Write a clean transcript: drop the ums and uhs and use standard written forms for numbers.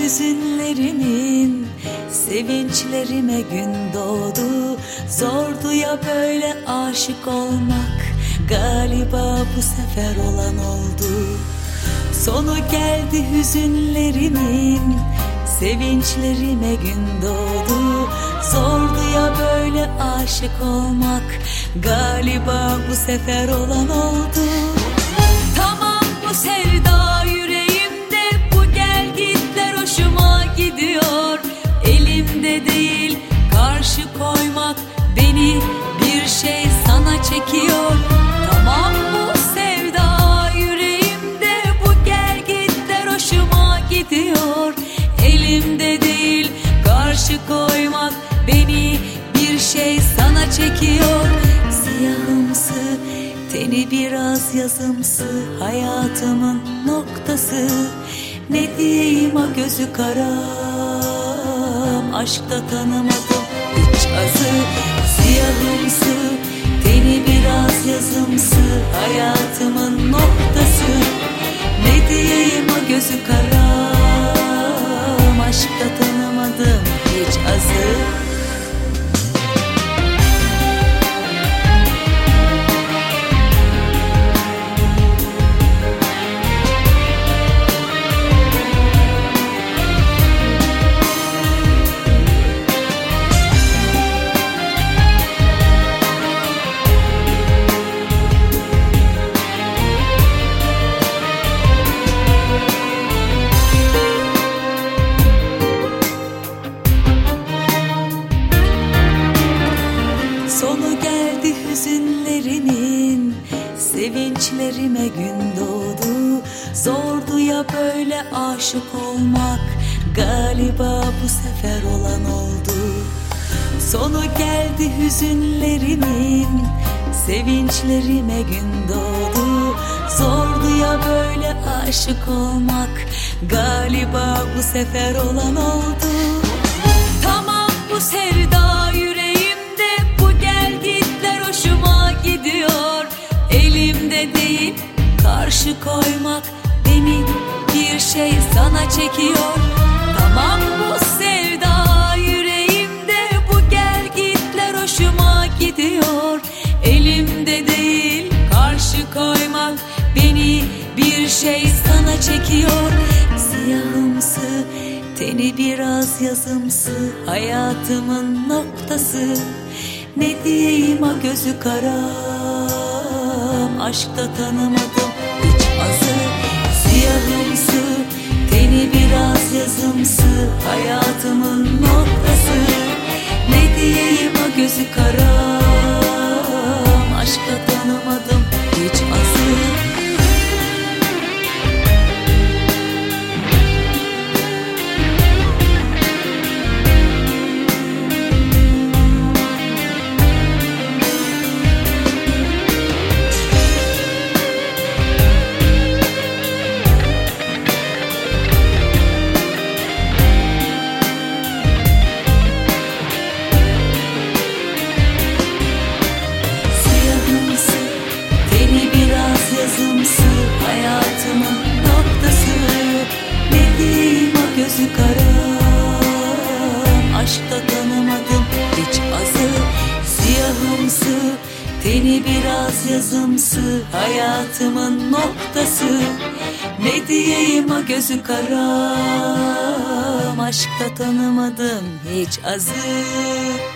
hüzünlerimin, sevinçlerime gün doğdu. Zordu ya böyle aşık olmak, galiba bu sefer olan oldu. Sonu geldi hüzünlerimin, sevinçlerime gün doğdu. Zordu ya böyle aşık olmak, galiba bu sefer olan oldu. Tamam, bu sevda yüreğimde, bu gel gitler hoşuma gidiyor. Elimde değil, karşı koymak beni bir şey sana çekiyor. Tamam, bu sevda yüreğimde, bu gel gitler hoşuma gidiyor. Elimde değil, karşı koymak beni bir şey sana çekiyor. Siyahımsı, teni biraz yazımsı, hayatımın noktası. Ne diyeyim ha gözü karam, aşkta tanımadım hiç azı. Siyahımsı, teni biraz yazımsı, hayatımın noktası. Ne diyeyim ha gözü karam, aşkta tanımadım hiç azı. Sonu geldi hüzünlerimin, sevinçlerime gün doğdu. Zordu ya böyle aşık olmak, galiba bu sefer olan oldu. Sonu geldi hüzünlerimin, sevinçlerime gün doğdu. Zordu ya böyle aşık olmak, galiba bu sefer olan oldu. Tamam, bu sevda yüreğimde, hoşuma gidiyor. Elimde değil, karşı koymak beni bir şey sana çekiyor. Tamam, bu sevda yüreğimde, bu gel gitler hoşuma gidiyor. Elimde değil, karşı koymak beni bir şey sana çekiyor. Siyahımsı, teni biraz yazımsı, hayatımın noktası. Ne diyeyim ha gözü karam, aşkta tanımadım hiç azı. Siyahımsı, teni biraz yazımsı, hayatımın noktası. Ne diyeyim ha gözü karam, aşkta tanımadım hiç azı. Yazımsı, hayatımın noktası. Ne diyeyim ha gözü karam, aşkta tanımadım hiç azı. Siyahımsı, teni biraz yazımsı, hayatımın noktası. Ne diyeyim ha gözü karam, aşkta tanımadım hiç azı.